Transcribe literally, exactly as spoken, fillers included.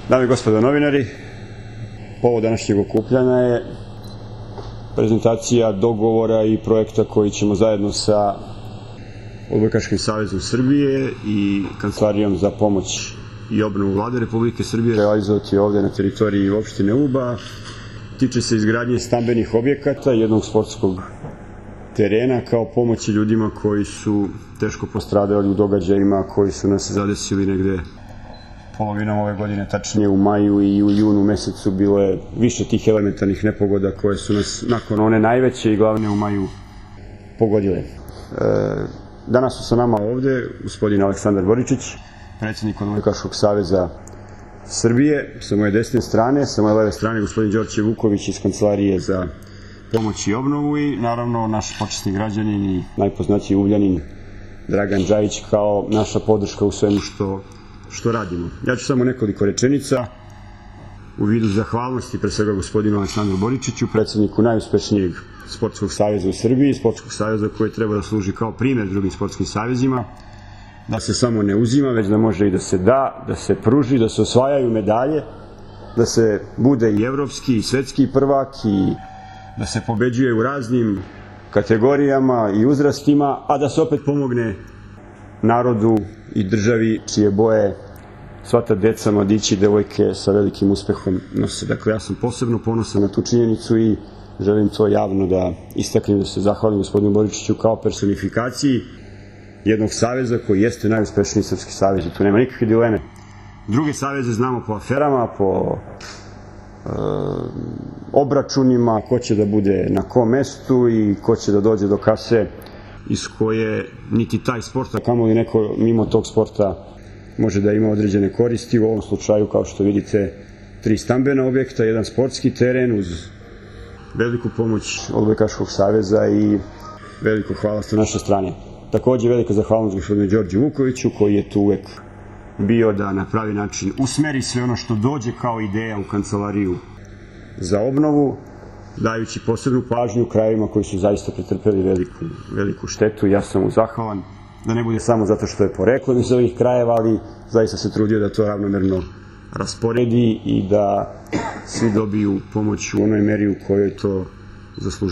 Dame i gospodo novinari, povod današnjeg okupljanja je prezentacija dogovora i projekta koji ćemo zajedno sa Odbojkaškim savezom Srbije i Kancelarijom za pomoć i obnovu Vlade Republike Srbije realizovati ovde na teritoriji opštine Uba. Tiče se izgradnje stambenih objekata, jednog sportskog terena kao pomoći ljudima koji su teško postradali u događajima koji su nas zadesili negde polovinom ove godine, tačnije u maju i u junu mesecu. Bilo je više tih elementarnih nepogoda koje su nas nakon one najveće i glavne u maju pogodile. E, danas su sa nama ovde gospodin Aleksandar Boričić, predsjednik Odbojkaškog saveza Srbije, sa moje desne strane, sa moje leve strane gospodin Đorđe Vuković iz Kancelarije za pomoć i obnovu i naravno naš počasni građanin i najpoznatiji Uvljanin Dragan Džajić kao naša podrška u svemu što, što radimo. Ja ću samo nekoliko rečenica u vidu zahvalnosti pre svega gospodinu Aleksandru Boričiću, predsjedniku najuspešnijeg sportskog saveza u Srbiji, sportskog saveza koji treba da služi kao primjer drugim sportskim savezima, da se samo ne uzima, već da može i da se da, da se pruži, da se osvajaju medalje, da se bude i evropski i svetski prvak i da se pobeđuje u raznim kategorijama i uzrastima, a da se opet pomogne narodu i državi čije boje sva ta deca, mladići i devojke sa velikim uspehom nose. Dakle, ja sam posebno ponosan na tu činjenicu i želim to javno da istaknem, da se zahvalim gospodinu Boričiću kao personifikaciji jednog saveza koji jeste najuspešniji srpski savez i tu nema nikakve dileme. Druge saveze znamo po aferama, po e, obračunima, ko će da bude na kom mestu i ko će da dođe do kase iz koje niti taj sport, a kamoli neko mimo tog sporta može da ima određene koristi. U ovom slučaju, kao što vidite, tri stambena objekta, jedan sportski teren uz veliku pomoć Odbojkaškog saveza i veliko hvala sa naše strane. Takođe velika zahvalnost gospodinu Đorđe Vukoviću koji je tu uvek bio da na pravi način usmeri sve ono što dođe kao ideja u Kancelariju za obnovu, dajući posebnu pažnju krajevima koji su zaista pretrpeli veliku, veliku štetu. Ja sam mu zahvalan, da ne bude samo zato što je poreklom iz ovih krajeva, ali zaista se trudio da to ravnomerno rasporedi i da svi dobiju pomoć u onoj meri u kojoj to zaslužuju.